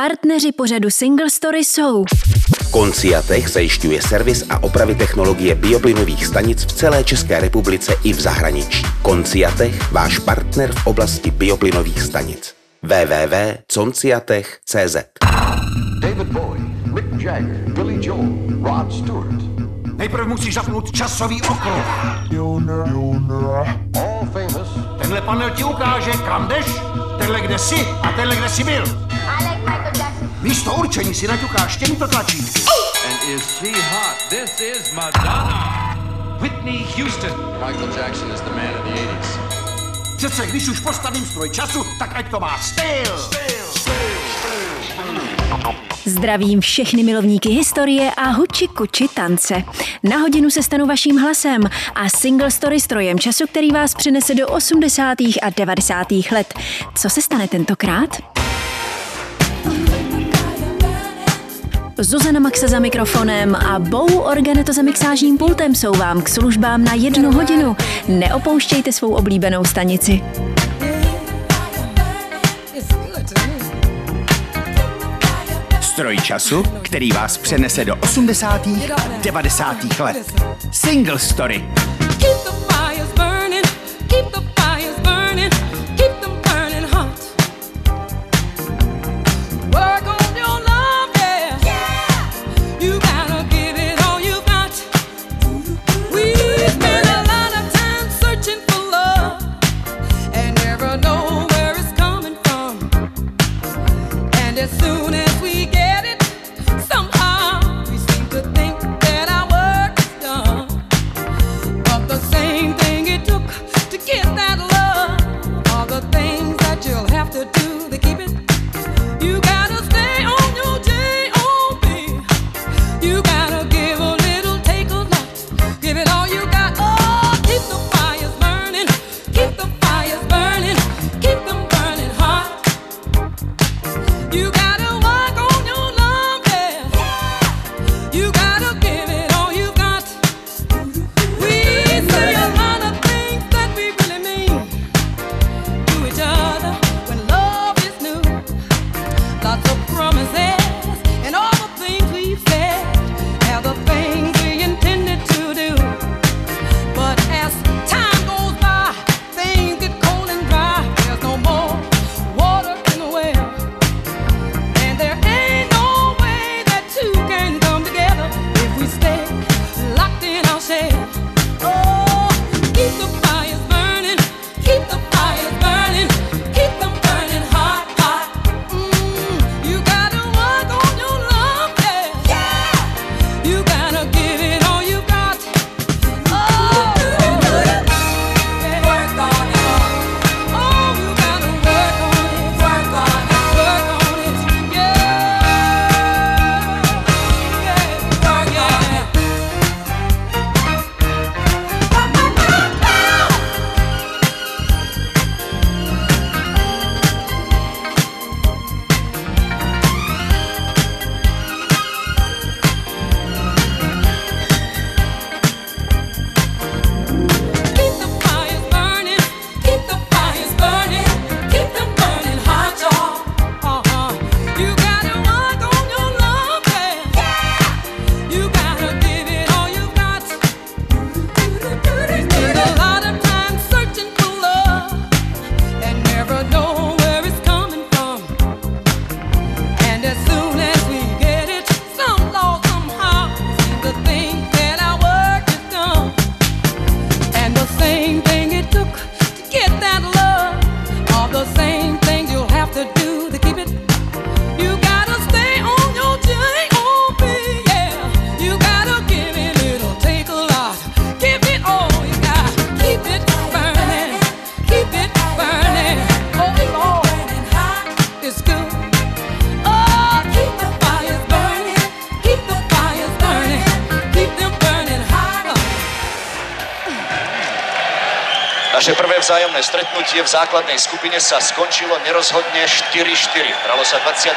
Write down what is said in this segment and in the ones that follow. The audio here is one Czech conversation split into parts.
Partneři pořadu Single Story jsou Conciatech zajišťuje servis a opravy technologie bioplynových stanic v celé České republice i v zahraničí. Conciatech, váš partner v oblasti bioplynových stanic. www.conciatech.cz. David Bowie, Mick Jagger, Billy Joel, Rod Stewart. Nejprve musíš zapnout časový okruh. All famous. Tenhle panel ti ukáže, kam jdeš, tenhle kde jsi a tenhle kde jsi byl. Místo určení si naťukáš těmito tlačítky. And is she hot? This is Madonna. Whitney Houston. Michael Jackson is the man of the 80s. Přece když už postavím stroj času, tak ať to má styl. Zdravím všechny milovníky historie a huči kuči tance. Na hodinu se stanu vaším hlasem a Single Story strojem času, který vás přinese do 80. a 90. let. Co se stane tentokrát? Zuzana Maxa za mikrofonem a Bou Organeto za mixážním pultem jsou vám k službám na 1 hodinu. Neopouštějte svou oblíbenou stanici. Stroj času, který vás přenese do 80. 90. let. Single Story. Naše prvé vzájomné stretnutie v základnej skupine sa skončilo nerozhodne 4-4. Hralo sa 23.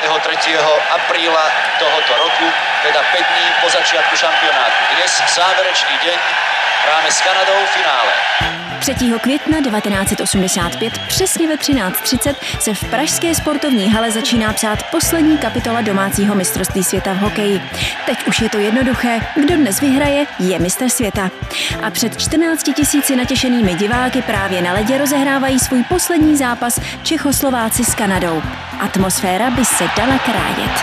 apríla tohoto roku, teda 5 dní po začiatku šampionátu. Dnes záverečný deň Hráme s Kanadou v finále. 3. května 1985 přesně ve 13:30 se v pražské sportovní hale začíná psát poslední kapitola domácího mistrovství světa v hokeji. Teď už je to jednoduché, kdo dnes vyhraje, je mistr světa. A před 14 000 natěšenými diváky právě na ledě rozehrávají svůj poslední zápas Čechoslováci s Kanadou. Atmosféra by se dala krájet.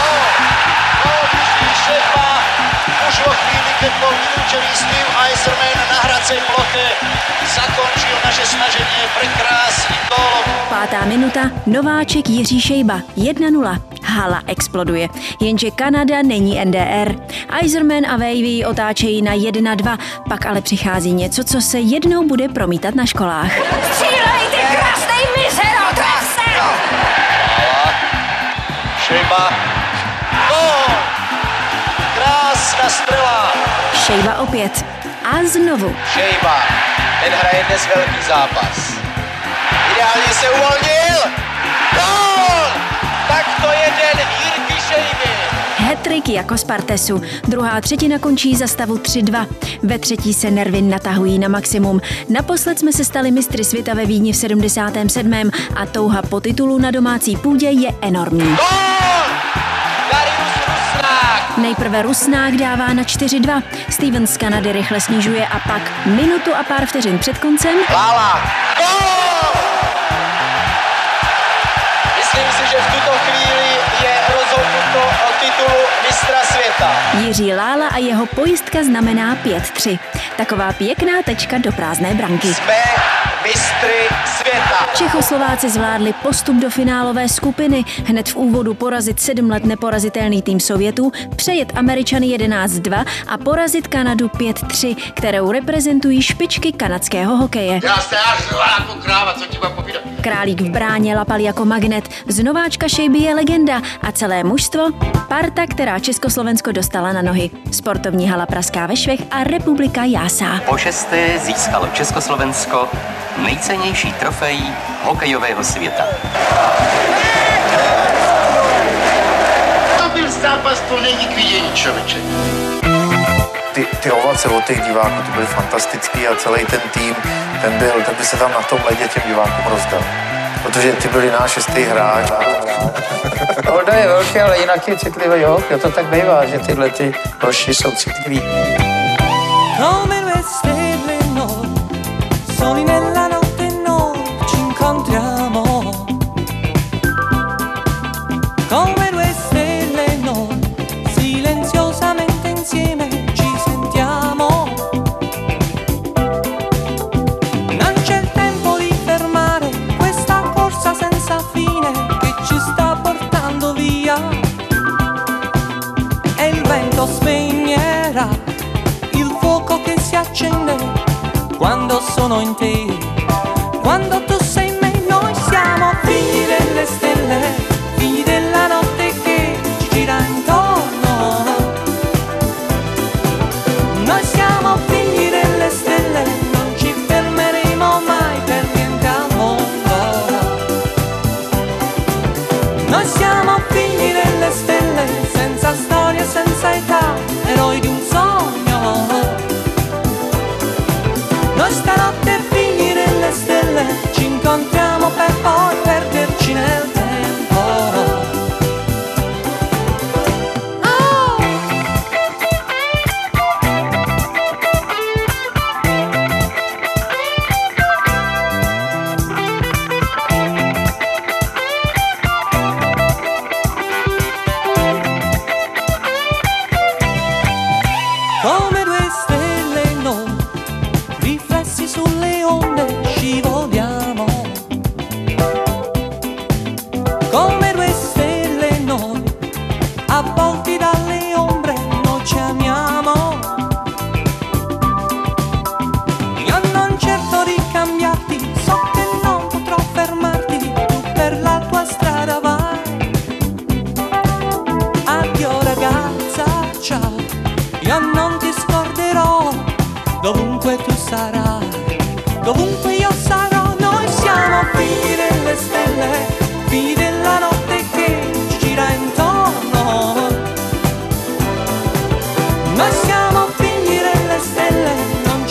Už vo chvíli, keď bol vylúčený Steve Yzerman na hracej ploche, zakončil naše snaženie prekrásnym gólom. 5. minuta, nováček Jiří Šejba, 1:0. Hala exploduje, jenže Kanada není NDR. Yzerman a Wavy otáčejí na 1:2, pak ale přichází něco, co se jednou bude promítat na školách. Střílej, ty krásnej mizero, krásného! Šejba, gól! Krásná strela! Šejba opět. A znovu. Šejba, ten hraje dnes velký zápas. Ideálně se uvolnil! Gól! Tak to je den Jirky Šejby. Hat-trick jako z Partesu. Druhá třetina končí za stavu 3:2. Ve třetí se nervy natahují na maximum. Naposled jsme se stali mistry světa ve Vídni v 77. a touha po titulu na domácí půdě je enormní. Nejprve Rusnák dává na 4:2. Steven z Kanady rychle snižuje a pak minutu a pár vteřin před koncem Lála. Gól! Myslím si, že v tuto chvíli je rozhodnuto o titulu mistra světa. Jiří Lála a jeho pojistka znamená 5:3. Taková pěkná tečka do prázdné branky. Jsme mistry světa. Čechoslováci zvládli postup do finálové skupiny, hned v úvodu porazit 7 let neporazitelný tým Sovětů, přejet Američany 11:2 a porazit Kanadu 5:3, kterou reprezentují špičky kanadského hokeje. Já jste až jako kráva, co ti mám povídat? Králík v bráně lapal jako magnet, z nováčka Šejby je legenda a celé mužstvo parta, která Československo dostala na nohy. Sportovní hala Pražská ve Švech a Republika jásá. Po6. získalo Československo nejcennější trofej hokejového světa. To byl zápas, to není k vidění, člověče. Ty ovace od těch diváků, ty byly fantastický a celý ten tým, ten by se tam na tom ledě těm divákům rozdal. Protože ty byli náš 6. hráč. Olda je velký, ale jinak je citlivý, jo? To tak bývá, že tyhle ty hoši jsou citliví. Soli nella notte noi ci incontriamo come due stelle noi silenziosamente insieme ci sentiamo non c'è il tempo di fermare questa corsa senza fine che ci sta portando via e il vento spegnerà il fuoco che si accende quando sono in te, quando tu sei in me, noi siamo figli delle stelle, figli della notte che ci gira intorno. Noi siamo figli delle stelle, non ci fermeremo mai per niente al mondo. Noi siamo figli delle stelle, senza storia, senza età, eroi di un sogno. Noi stanotte figli delle stelle ci incontriamo per poi perderci nel tempo. Oh! Come due stelle noi riflessi sulle onde scivoliamo come due stelle noi avvolti dalle ombre noi ci amiamo io non cerco di cambiarti so che non potrò fermarti tu per la tua strada vai addio ragazza ciao io non ti scorderò dovunque tu sarai, dovunque io sarò, noi siamo figli delle stelle, figli della notte che ci gira intorno. Noi siamo figli delle stelle, non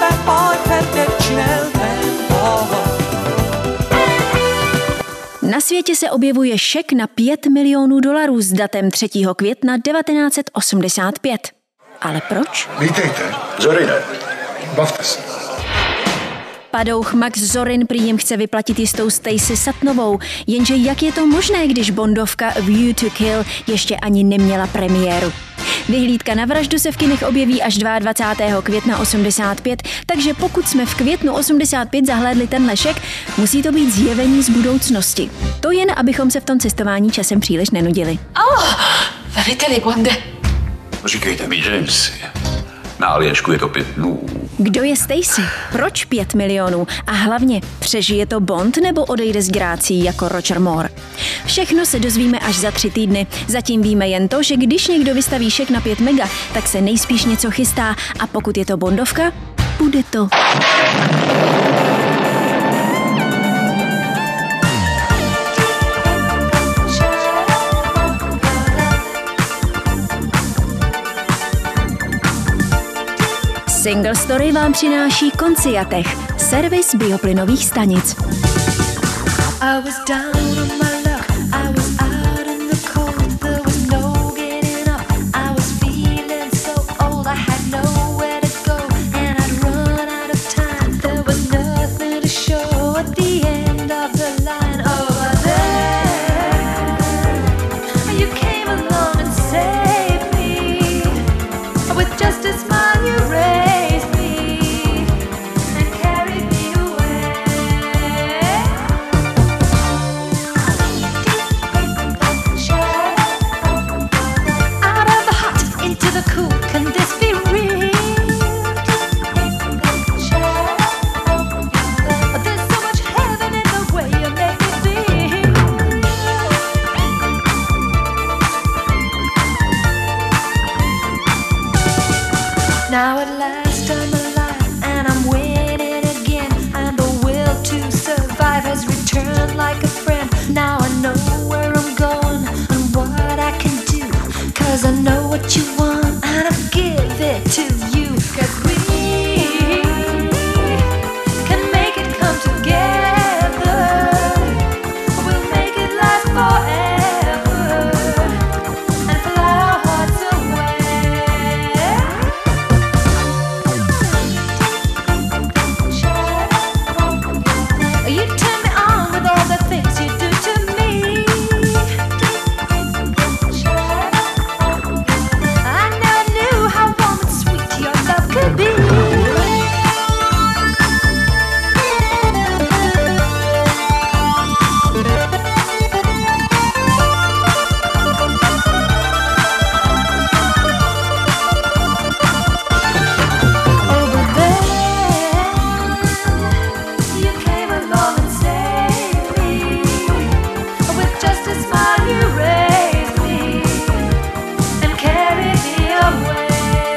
per poi perderci nel tempo. Na světě se objevuje šek na $5 milionů s datem 3. května 1985. Ale proč? Vítejte, Zorine. Bavte se. Padouch Max Zorin prý jim chce vyplatit jistou Stacy Suttonovou, jenže jak je to možné, když bondovka View to Kill ještě ani neměla premiéru? Vyhlídka na vraždu se v kinech objeví až 22. května 85, takže pokud jsme v květnu 85 zahlédli tenhle šek, musí to být zjevení z budoucnosti. To jen, abychom se v tom cestování časem příliš nenudili. Vedete quando? Říkejte mi, James. Na Alješku je to 5 dnů. Kdo je Stacy? Proč 5 milionů? A hlavně, přežije to Bond nebo odejde z grácí jako Roger Moore? Všechno se dozvíme až za 3 týdny. Zatím víme jen to, že když někdo vystaví šek na 5 mega, tak se nejspíš něco chystá a pokud je to Bondovka, bude to. Single Story vám přináší Conciatech, servis bioplynových stanic. Now at last I'm alive and I'm winning again, and the will to survive has returned like a friend. Now I know where I'm going and what I can do, 'cause I know what you want and I'll give it to you, 'cause we can make it come together. We'll make it last forever and fly our hearts away. You turn me on with all the things you do to me. I never knew how warm and sweet your love could be. Over there, you came along and saved me. With just a smile you raised me and carried me away.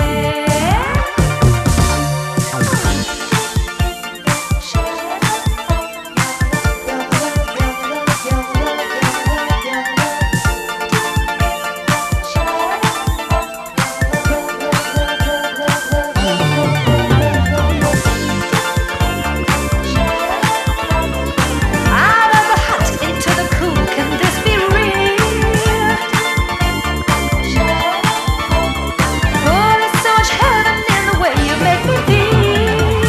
Out of the hot into the cool, can this be real? Oh, there's so much heaven in the way you make me feel.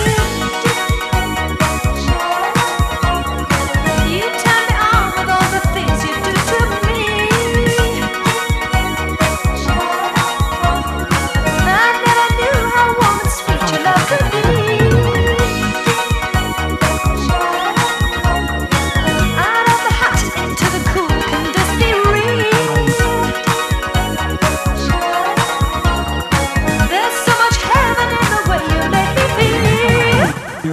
You turn me on with all the things you do to me. I never knew how warm and sweet your love could be. Out of the hot into the cool, can this be real? There's so much heaven in the way you make me feel.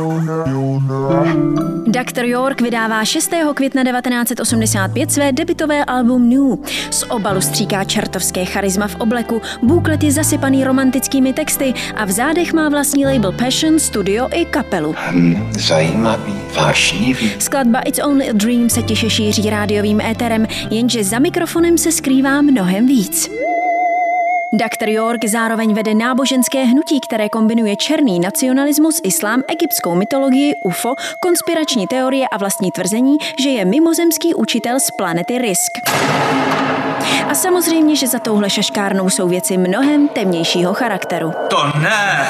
Dr. York vydává 6. května 1985 své debutové album New. Z obalu stříká čertovské charisma v obleku, buklet je zasypaný romantickými texty a v zádech má vlastní label Passion, studio i kapelu. Zajímavý, vášnivý. Skladba It's Only a Dream se tiše šíří rádiovým éterem, jenže za mikrofonem se skrývá mnohem víc. Dr. York zároveň vede náboženské hnutí, které kombinuje černý nacionalismus, islám, egyptskou mytologii, UFO, konspirační teorie a vlastní tvrzení, že je mimozemský učitel z planety Risk. A samozřejmě, že za touhle šaškárnou jsou věci mnohem temnějšího charakteru. To ne!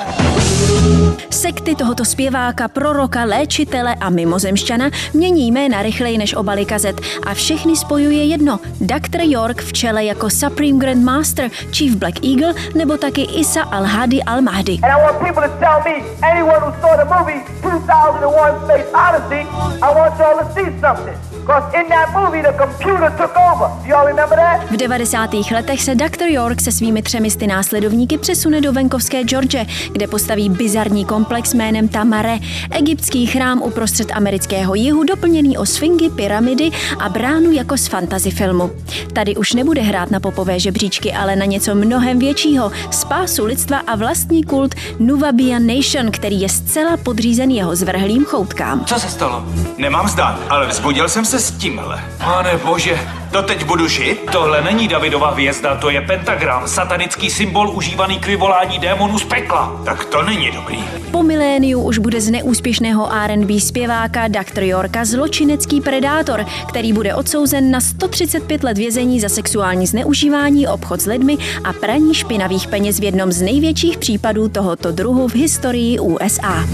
Sekty tohoto zpěváka, proroka, léčitele a mimozemšťana mění jména rychleji než obaly kazet a všechny spojuje jedno. Dr. York v čele jako Supreme Grand Master, Chief Black Eagle nebo taky Isa al-Hadi al-Mahdi. And I want people to tell me, anyone who saw the movie 2001 Space Odyssey, I want y'all to see something. Because in that movie the computer took over. You all remember that? V 90. letech se Dr. York se svými 300 následovníky přesune do venkovské Georgie, kde postaví bizarní komplex jménem Tamare, egyptský chrám uprostřed amerického jihu, doplněný o sfingy, pyramidy a bránu jako z fantasy filmu. Tady už nebude hrát na popové žebříčky, ale na něco mnohem většího, spásu lidstva a vlastní kult Nuwaubian Nation, který je zcela podřízen jeho zvrhlým choutkám. Co se stalo? Nemám zdát, ale vzbudil jsem se s tímhle. Pane bože, to teď budu žít? Tohle není Davidova hvězda, to je pentagram, satanický symbol užívaný k vyvolání démonů z pekla. Tak to není dobrý. Po miléniu už bude z neúspěšného R&B zpěváka Dr. Yorka zločinecký predátor, který bude odsouzen na 135 let vězení za sexuální zneužívání, obchod s lidmi a praní špinavých peněz v jednom z největších případů tohoto druhu v historii USA.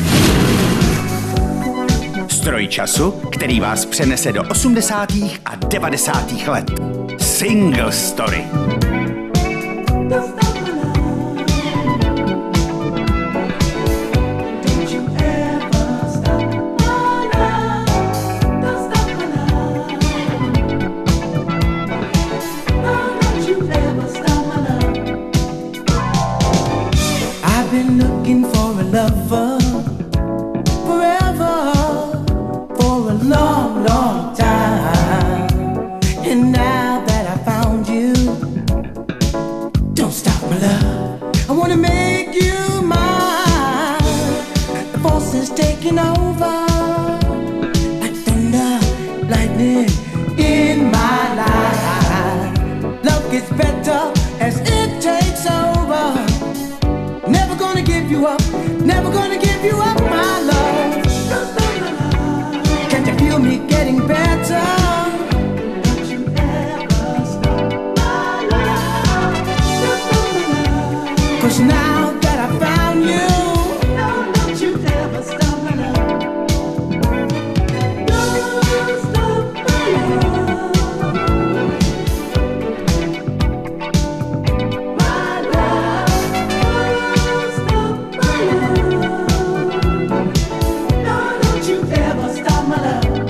Stroj času, který vás přenese do 80. a 90. let. Single Story. I've been looking for a lover forever, for a long, long time. And now that I found you, don't stop my love. I wanna make you mine. The force is taking over like thunder, lightning in my life. Love gets better as it takes over. Never gonna give you up, never gonna give you up my love. Can't you feel me getting better? Don't you ever stop my love. 'Cause now that I found you, don't you ever stop my love. Don't stop my love. My love, don't stop my love. No, don't you ever stop my love.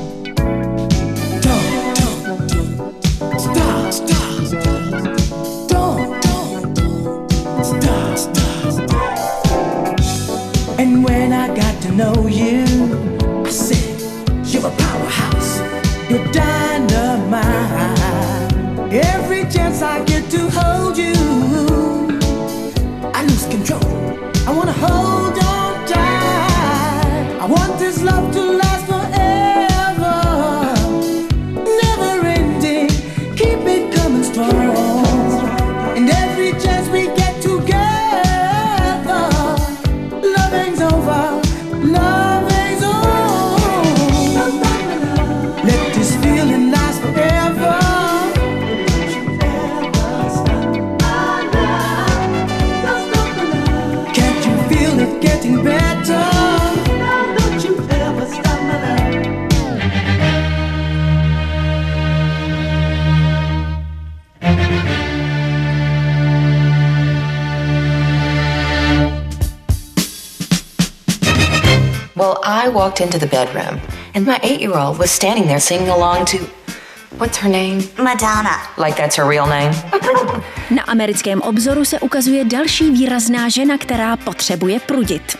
And when I got to know you, I said, you're a powerhouse, you're dynamite. Every chance I get to hold you, I lose control. I wanna hold on tight. I want this love to last forever, never ending, keep it coming strong. And every chance we get together, loving's over, loving's on. Let this feeling last forever. Can't you feel it getting better? Don't you ever stop my love. Well, I walked into the bedroom, and my 8-year-old was standing there singing along to, what's her name? Madonna. Like that's her real name? Na americkém obzoru se ukazuje další výrazná žena, která potřebuje prudit.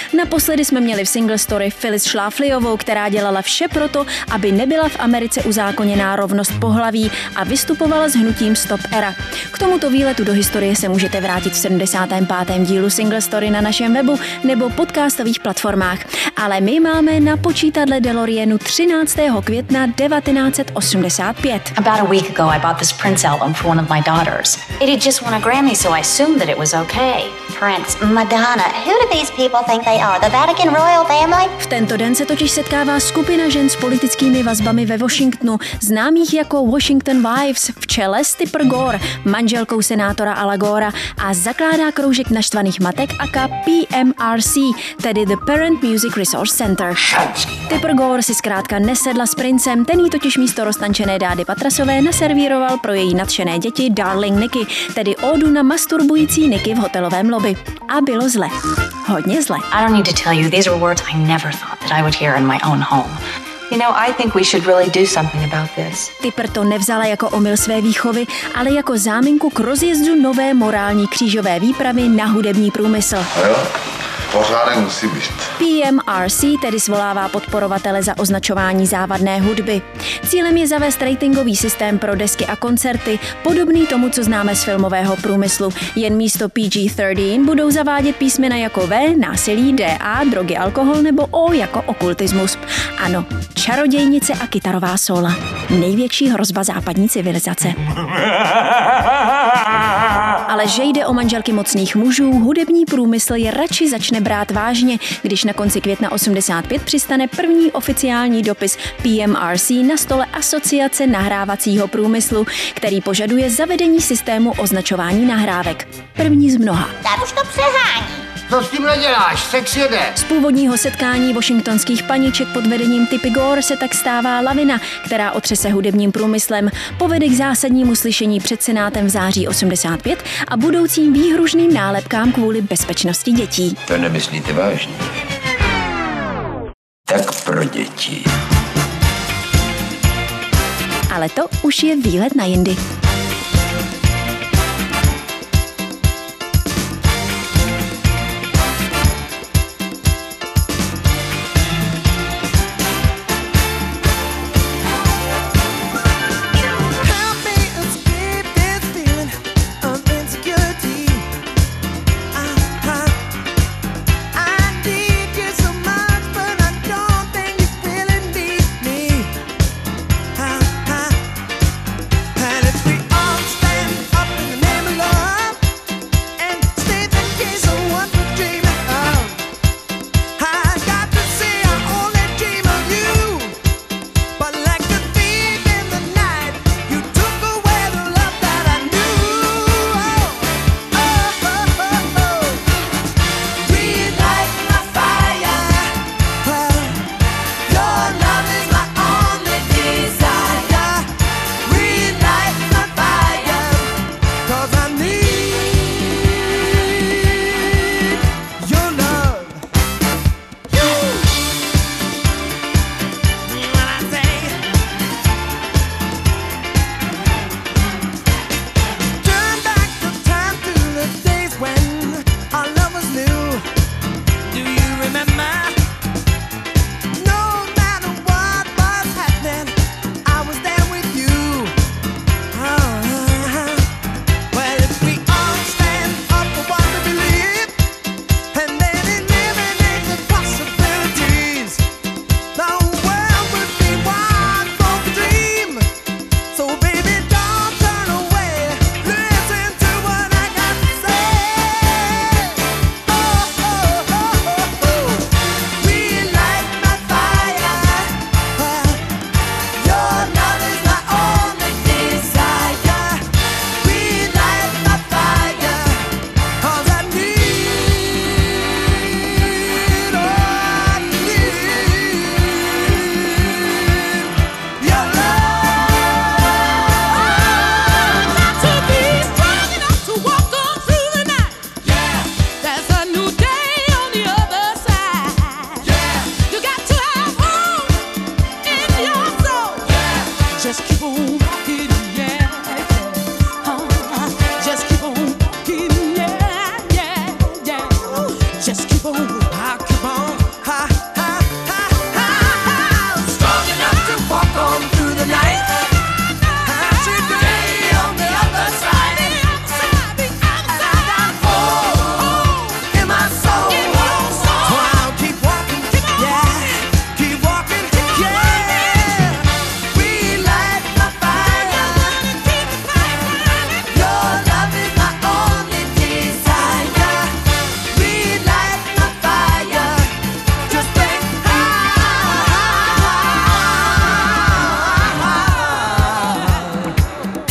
Naposledy jsme měli v Single Story Phyllis Schlaflyovou, která dělala vše proto, aby nebyla v Americe uzákoněná rovnost pohlaví a vystupovala s hnutím Stop Era. K tomuto výletu do historie se můžete vrátit v 75. dílu Single Story na našem webu nebo podcastových platformách. Ale my máme na počítadle DeLoreanu 13. května 1985. About a week ago, I bought this Prince album for one of my daughters. It had just won a Grammy, so I assumed that it was okay. Prince, Madonna, who do these people think they are? The Vatican royal family? V tento den se totiž setkává skupina žen s politickými vazbami ve Washingtonu, známých jako Washington Wives, v čele s Tipper Gore, manželkou senátora Ala Gora, a zakládá kroužek naštvaných matek aka PMRC, tedy The Parent Music Resource Center. Tipper Gore si zkrátka nesedla s princem, ten jí totiž místo roztančené Dády Patrasové naservíroval pro její nadšené děti Darling Nikki, tedy ódu na masturbující Nikki v hotelovém lobby. A bylo zle. Hodně zle. I don't need to tell you, these were words I never thought that I would hear in my own home. You know, I think we should really do something about this. Tipper to nevzala jako omyl své výchovy, ale jako záminku k rozjezdu nové morální křížové výpravy na hudební průmysl. Pořádek musí být. PMRC tedy svolává podporovatele za označování závadné hudby. Cílem je zavést ratingový systém pro desky a koncerty, podobný tomu, co známe z filmového průmyslu. Jen místo PG-13 budou zavádět písmena jako V, násilí, DA, drogy, alkohol nebo O jako okultismus. Ano, čarodějnice a kytarová sóla. Největší hrozba západní civilizace. Ale že jde o manželky mocných mužů, hudební průmysl je radši začne brát vážně, když na konci května 85 přistane první oficiální dopis PMRC na stole Asociace nahrávacího průmyslu, který požaduje zavedení systému označování nahrávek. První z mnoha. Tak už to přehání. Co s tím neděláš? Sex jede. Z původního setkání washingtonských paniček pod vedením Tippy Gore se tak stává lavina, která otřese hudebním průmyslem, povede k zásadnímu slyšení před Senátem v září 85 a budoucím výhružným nálepkám kvůli bezpečnosti dětí. To nemyslíte vážně? Tak pro děti. Ale to už je výlet na jindy. And if we are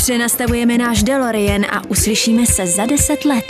Přenastavujeme náš DeLorean a uslyšíme se za 10 let.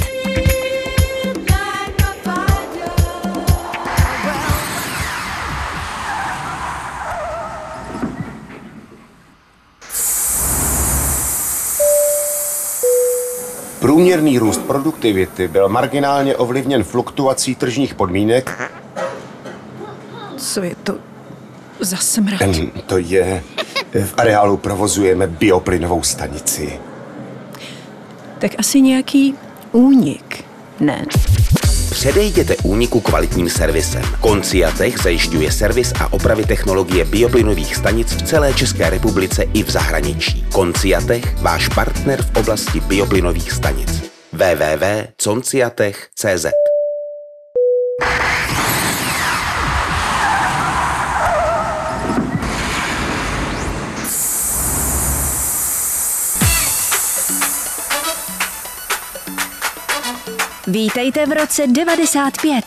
Průměrný růst produktivity byl marginálně ovlivněn fluktuací tržních podmínek. Co je to za smrad? To je... V areálu provozujeme bioplynovou stanici. Tak asi nějaký únik, ne? Předejděte úniku kvalitním servisem. Conciatech zajišťuje servis a opravy technologie bioplynových stanic v celé České republice i v zahraničí. Conciatech, váš partner v oblasti bioplynových stanic. www.conciatech.cz. Vítejte v roce 95.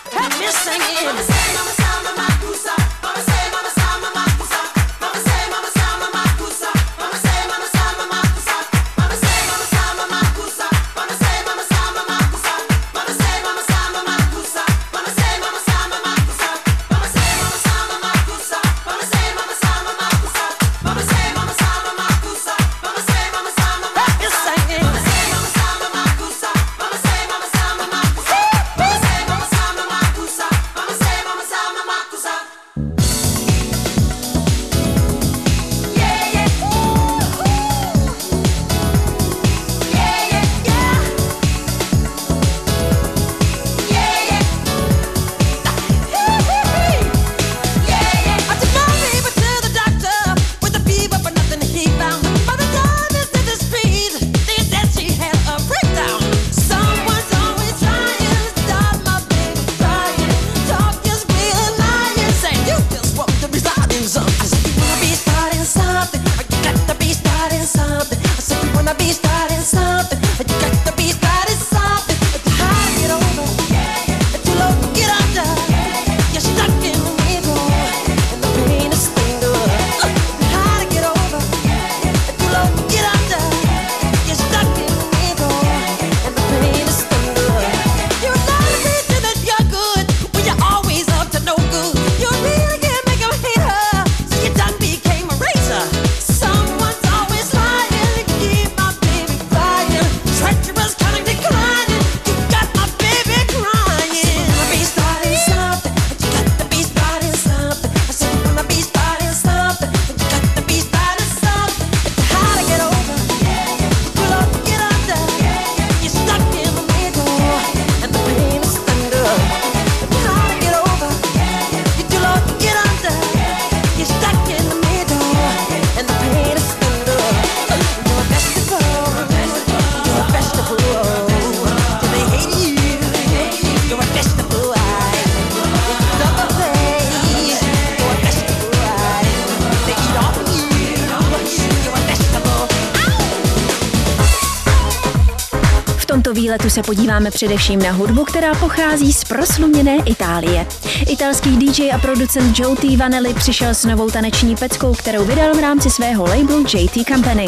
V tomto výletu se podíváme především na hudbu, která pochází z prosluněné Itálie. Italský DJ a producent Joe T. Vanelli přišel s novou taneční peckou, kterou vydal v rámci svého labelu JT Company.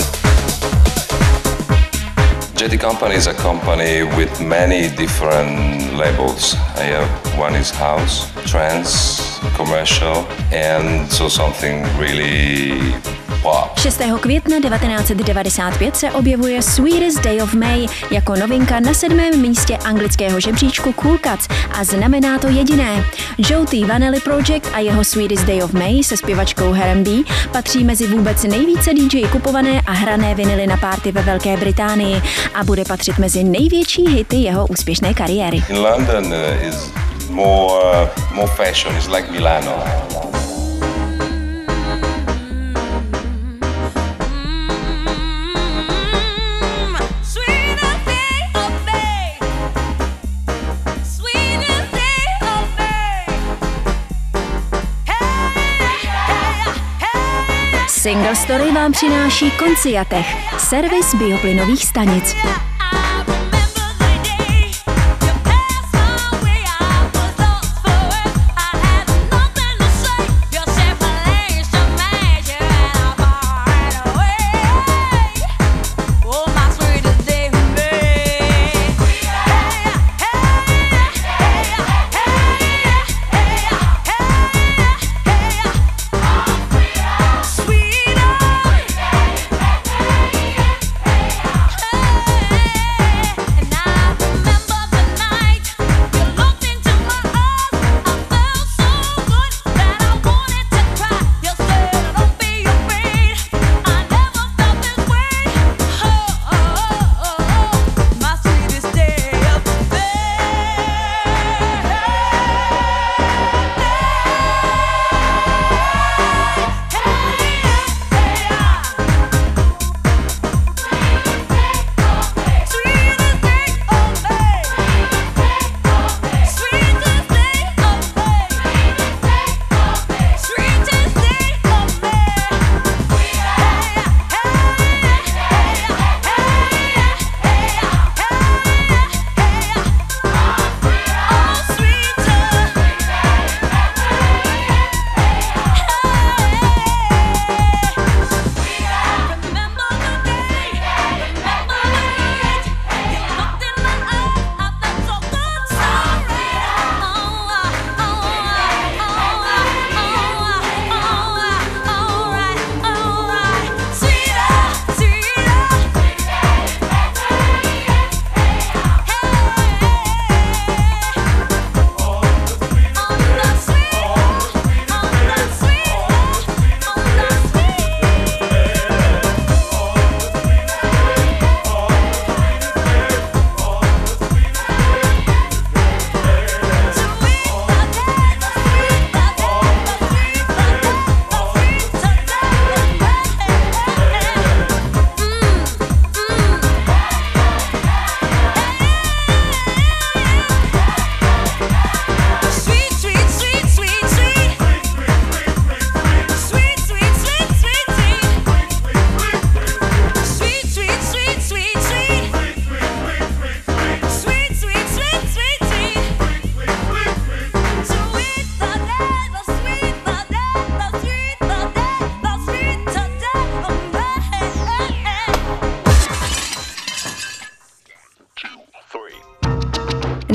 JT Company is a company with many different labels. One is house, trance, commercial, and so something really pop. 6. května 1995 se objevuje Sweetest Day of May jako novinka na 7. místě anglického žebříčku Cool Cuts a znamená to jediné. Joe T. Vanelli Project a jeho Sweetest Day of May se zpěvačkou R&B patří mezi vůbec nejvíce DJ kupované a hrané vinily na párty ve Velké Británii a bude patřit mezi největší hity jeho úspěšné kariéry. In London is more fashion. It's like Milano. Single Story vám přináší Conciatech, servis bioplynových stanic.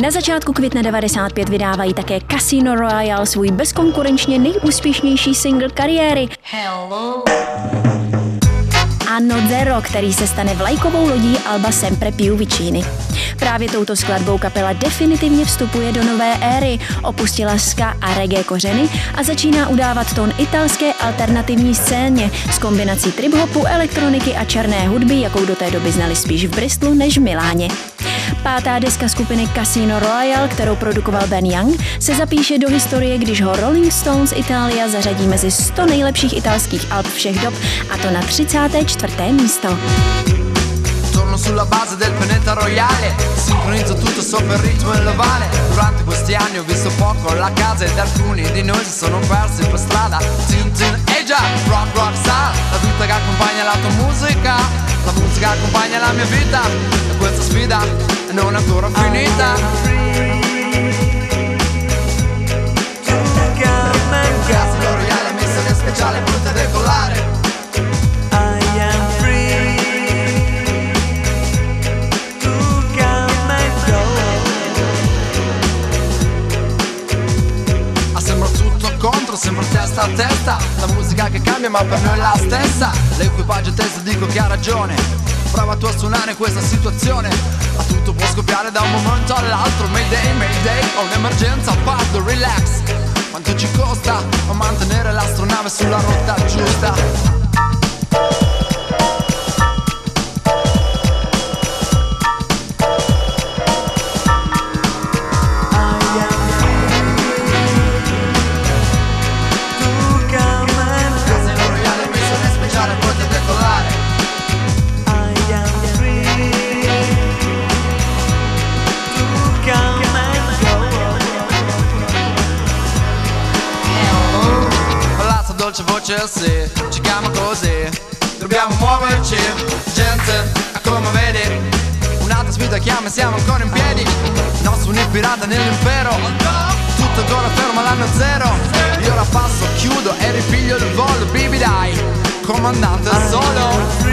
Na začátku května 95 vydávají také Casino Royale svůj bezkonkurenčně nejúspěšnější single kariéry. Hello. Anno Zero, který se stane vlajkovou lodí alba Sempre più vicini. Právě touto skladbou kapela definitivně vstupuje do nové éry, opustila ska a reggae kořeny a začíná udávat tón italské alternativní scéně s kombinací trip-hopu, elektroniky a černé hudby, jakou do té doby znali spíš v Bristolu než v Miláně. Pátá deska skupiny Casino Royale, kterou produkoval Ben Young, se zapíše do historie, když ho Rolling Stones Italia zařadí mezi 100 nejlepších italských alb všech dob, a to na 34. místo. Torno sulla base del pianeta royale, sincronizzo tutto sopra il ritmo e il vale. Durante questi anni ho visto poco la casa ed alcuni di noi si sono persi per strada. Tin tin, ehi già, rock rock star, la vita che accompagna la tua musica, la musica accompagna la mia vita e questa sfida non è ancora finita. Casino Royale, missione speciale, pronta a decollare. Contro, sempre testa a testa, la musica che cambia ma per noi è la stessa. L'equipaggio a testa dico che ha ragione, prova tu a suonare questa situazione, ma tutto può scoppiare da un momento all'altro. Mayday, mayday, ho un'emergenza, parto, relax. Quanto ci costa a mantenere l'astronave sulla rotta giusta? Dolce voce sì, ci chiama così. Dobbiamo muoverci, gente, come vedi. Un'altra sfida chiama e siamo ancora in piedi. Non sono un pirata nell'impero, tutto ancora fermo all'anno zero. Io ora passo, chiudo e ripiglio il volo. Baby dai, comandante solo.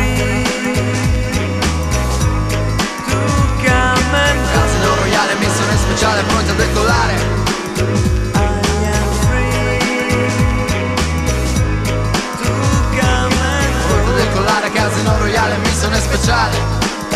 Casino Royale, missione speciale, pronti a decollare. Casino Royale, missione speciale.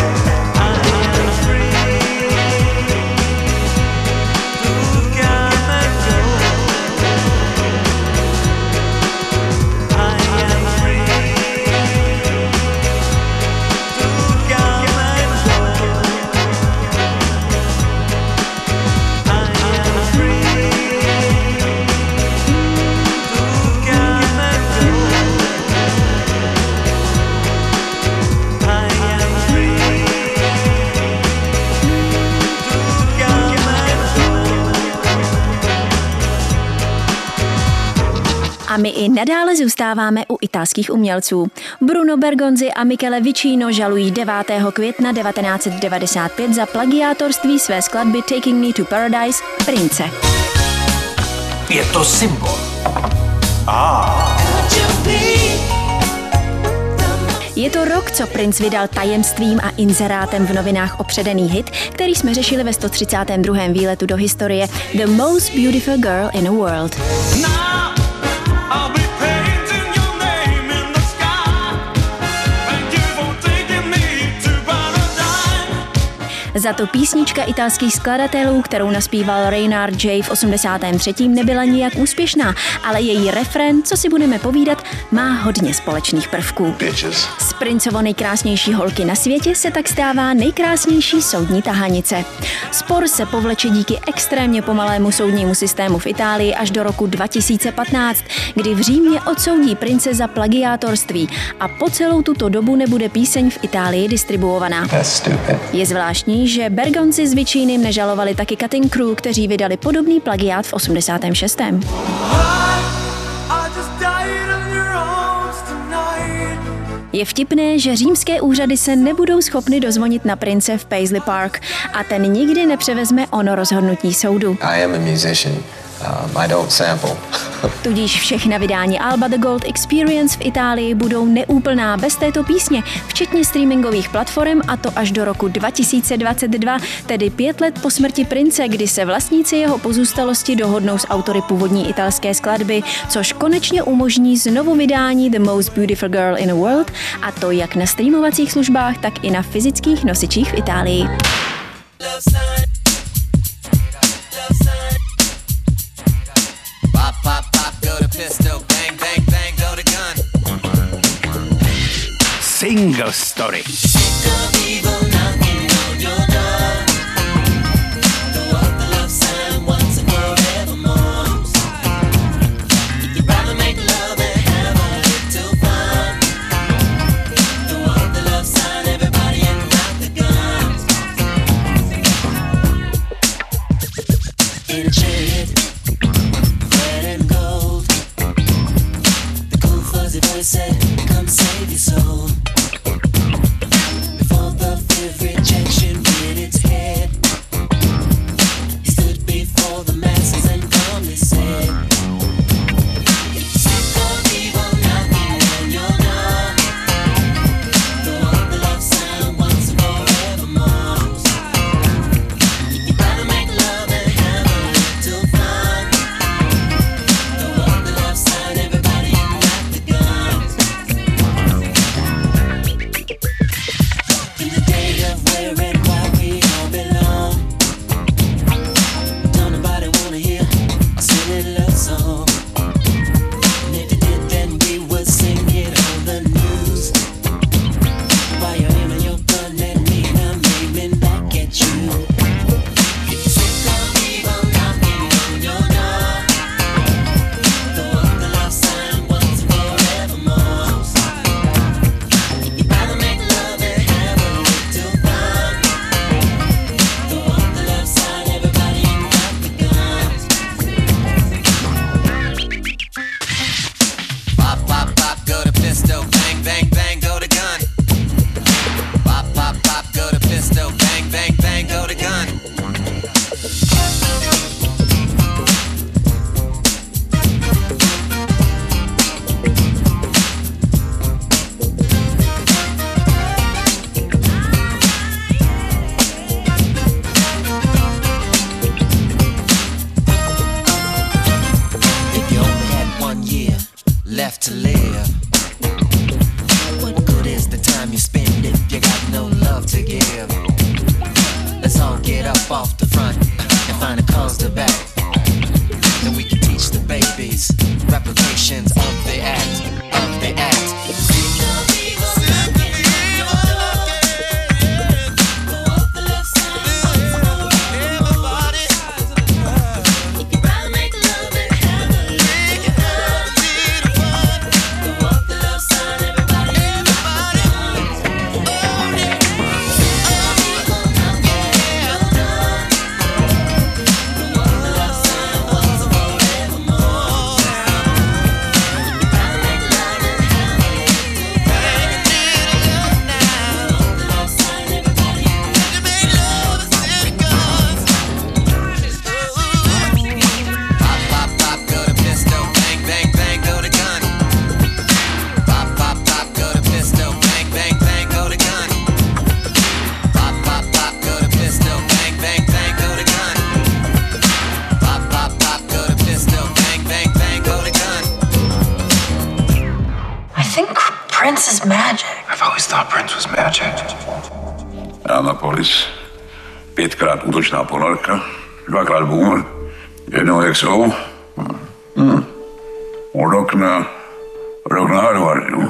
A my i nadále zůstáváme u italských umělců. Bruno Bergonzi a Michele Vicino žalují 9. května 1995 za plagiátorství své skladby Taking Me to Paradise Prince. Je to symbol. Je to rok, co Prince vydal tajemstvím a inzerátem v novinách opředený hit, který jsme řešili ve 132. výletu do historie The Most Beautiful Girl in the World. Za to písnička italských skladatelů, kterou naspíval Reynard J. v 83. nebyla nijak úspěšná, ale její refrén, co si budeme povídat, má hodně společných prvků. Z Princeovo nejkrásnější holky na světě se tak stává nejkrásnější soudní tahanice. Spor se povleče díky extrémně pomalému soudnímu systému v Itálii až do roku 2015, kdy v Římě odsoudí Prince za plagiátorství a po celou tuto dobu nebude píseň v Itálii distribuovaná. Je zvláštní, že Bergonzi s Vicinem nežalovali taky Cutting Crew, kteří vydali podobný plagiát v 86. Je vtipné, že římské úřady se nebudou schopny dozvonit na Prince v Paisley Park a ten nikdy nepřevezme ono rozhodnutí soudu. I am a musician. I don't sample. Tudíž všechna vydání alba The Gold Experience v Itálii budou neúplná bez této písně, včetně streamingových platform, a to až do roku 2022, tedy 5 let po smrti prince, kdy se vlastníci jeho pozůstalosti dohodnou s autory původní italské skladby, což konečně umožní znovu vydání The Most Beautiful Girl in the World, a to jak na streamovacích službách, tak i na fyzických nosičích v Itálii. Single Story. Come save your soul. Before the fifth rejection reared its head, he stood before the masses and calmly said, sick of evil knocking on your door, the one that loves silent once and forevermore. You'd rather make love and have a little fun, the one that loves silent everybody and not the gun. In the day of where and why we all belong, don't nobody wanna hear a silly love song. And if you did, then we would sing it on the news. While you're aiming your gun at me, I'm aiming back at you. If you're sick of evil knocking on your door, the one that loves silent once and forevermore. You'd rather make love and have a little fun, the one that loves silent everybody and not the guns. Pop, pop, pop, go to pistol, bang, bang, bang, go to gun. Pop, pop, pop, go to pistol, bang, bang, bang, go to gun. If you only had 1 year left to live, what good is the time you spend if you got no love to give? Let's all get up off the front and find a cause to back. Then we can teach the babies replications of the act, of the act. Prince is magic. I've always thought Prince was magic. Annapolis, 5krát útočná ponorka, 2krát boomer, jednou jak jsou. Rok na Harvardu.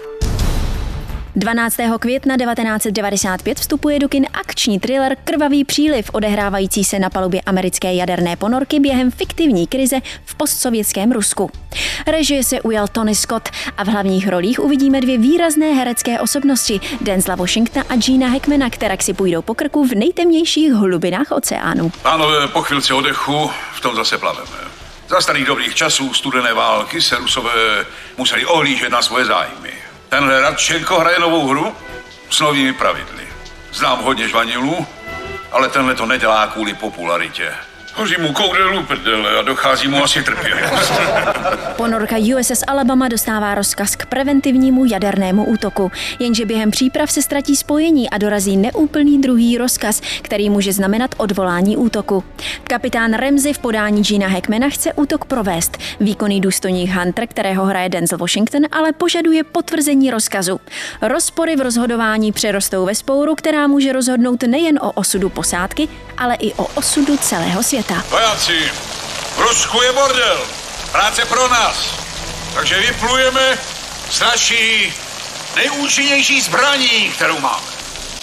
12. května 1995 vstupuje do kin akční thriller Krvavý příliv, odehrávající se na palubě americké jaderné ponorky během fiktivní krize v postsovětském Rusku. Režie se ujal Tony Scott a v hlavních rolích uvidíme 2 výrazné herecké osobnosti, Denzela Washingtona a Gena Hackmana, které si půjdou po krku v nejtemnějších hlubinách oceánu. Pánové, po chvilce oddechu v tom zase plaveme. Za starých dobrých časů studené války se Rusové museli ohlížet na svoje zájmy. Tenhle Radčenko hraje novou hru s novými pravidly. Znám hodně žvanilů, ale tenhle to nedělá kvůli popularitě. Hoří mu koudelu prdele a dochází mu asi trpělivost. Ponorka USS Alabama dostává rozkaz k preventivnímu jadernému útoku, jenže během příprav se ztratí spojení a dorazí neúplný druhý rozkaz, který může znamenat odvolání útoku. Kapitán Ramsey v podání Gina Hackmana chce útok provést. Výkonný důstojník Hunter, kterého hraje Denzel Washington, ale požaduje potvrzení rozkazu. Rozpory v rozhodování přerostou ve spouru, která může rozhodnout nejen o osudu posádky, ale i o osudu celého světa. Vojáci, v Rusku je bordel. Práce pro nás. Takže vyplujeme s naší nejúčinnější zbraní, kterou máme.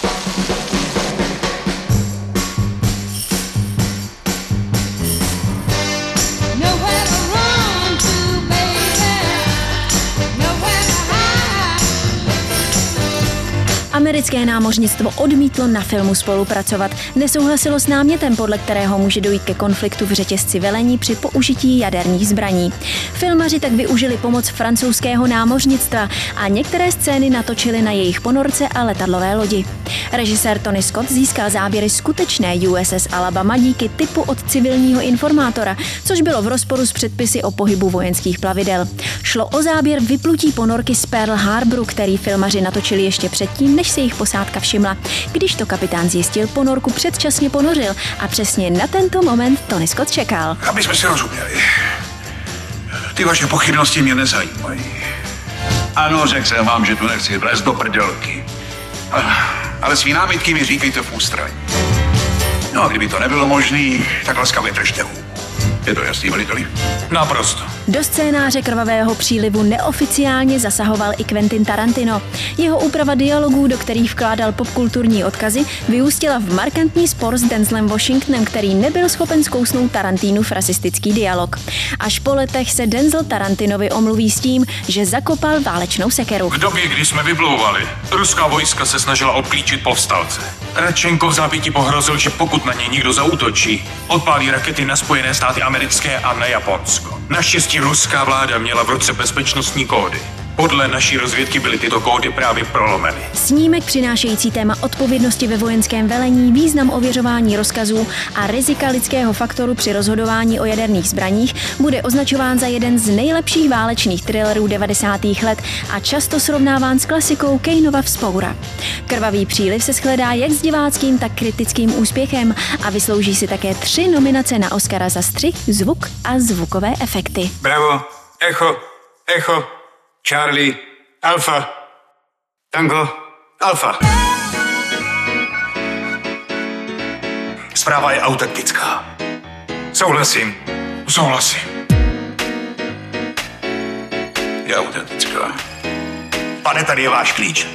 Americké námořnictvo odmítlo na filmu spolupracovat. Nesouhlasilo s námětem, podle kterého může dojít ke konfliktu v řetězci velení při použití jaderných zbraní. Filmaři tak využili pomoc francouzského námořnictva a některé scény natočili na jejich ponorce a letadlové lodi. Režisér Tony Scott získal záběry skutečné USS Alabama díky tipu od civilního informátora, což bylo v rozporu s předpisy o pohybu vojenských plavidel. Šlo o záběr vyplutí ponorky z Pearl Harboru, který filmaři natočili ještě předtím, než se jich posádka všimla. Když to kapitán zjistil, ponorku předčasně ponořil a přesně na tento moment Tony Scott čekal. Aby jsme si rozuměli. Ty vaše pochybnosti mě nezajímají. Ano, řekl jsem vám, že tu nechci vlézt do prdělky. Ale svý námitky mi říkejte v ústraní. No a kdyby to nebylo možný, tak laskavě držte hubu. Je to jasný, veliteli? Naprosto. Do scénáře krvavého přílivu neoficiálně zasahoval i Quentin Tarantino. Jeho úprava dialogů, do kterých vkládal popkulturní odkazy, vyústila v markantní spor s Denzelem Washingtonem, který nebyl schopen zkousnout Tarantinův rasistický dialog. Až po letech se Denzel Tarantinovi omluví s tím, že zakopal válečnou sekeru. V době, kdy jsme vyplouvali, ruská vojska se snažila obklíčit povstalce. Radčenko v zápětí pohrozil, že pokud na něj někdo zaútočí, odpálí rakety na Spojené státy americké a na Japonsko. Naštěstí ruská vláda měla v ruce bezpečnostní kódy. Podle naší rozvědky byly tyto kódy právě prolomeny. Snímek přinášející téma odpovědnosti ve vojenském velení, význam ověřování rozkazů a rizika lidského faktoru při rozhodování o jaderných zbraních bude označován za jeden z nejlepších válečných thrillerů 90. let a často srovnáván s klasikou Kaneova Vzpoura. Krvavý příliv se shledá jak s diváckým, tak kritickým úspěchem a vyslouží si také 3 nominace na Oscara za střih, zvuk a zvukové efekty. Bravo, echo, echo. Charlie, Alfa, Tango, Alfa. Zpráva je autentická. Souhlasím. Je autentická. Pane, tady je váš klíč.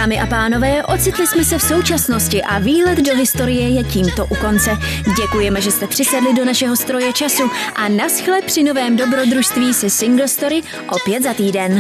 Dámy a pánové, ocitli jsme se v současnosti a výlet do historie je tímto u konce. Děkujeme, že jste přisedli do našeho stroje času a naschle při novém dobrodružství se Single Story opět za týden.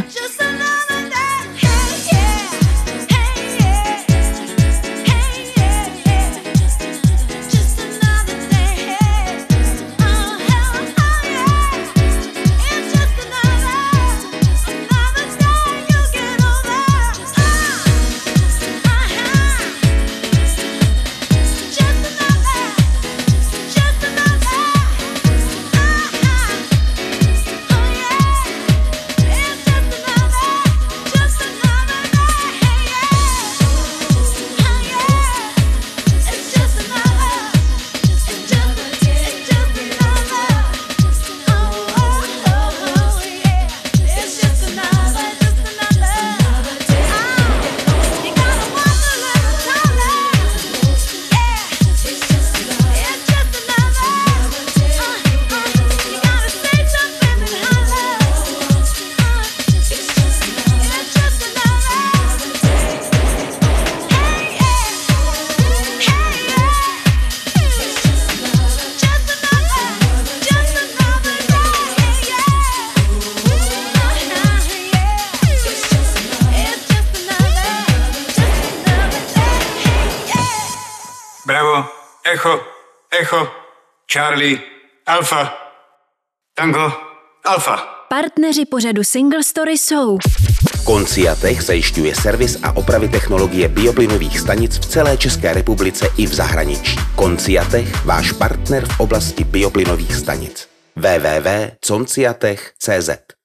Bravo, Echo, Charlie, Alfa, Tango, Alfa. Partneři pořadu Single Story jsou Conciatech zajišťuje servis a opravy technologie bioplynových stanic v celé České republice i v zahraničí. Conciatech, váš partner v oblasti bioplynových stanic. www.conciatech.cz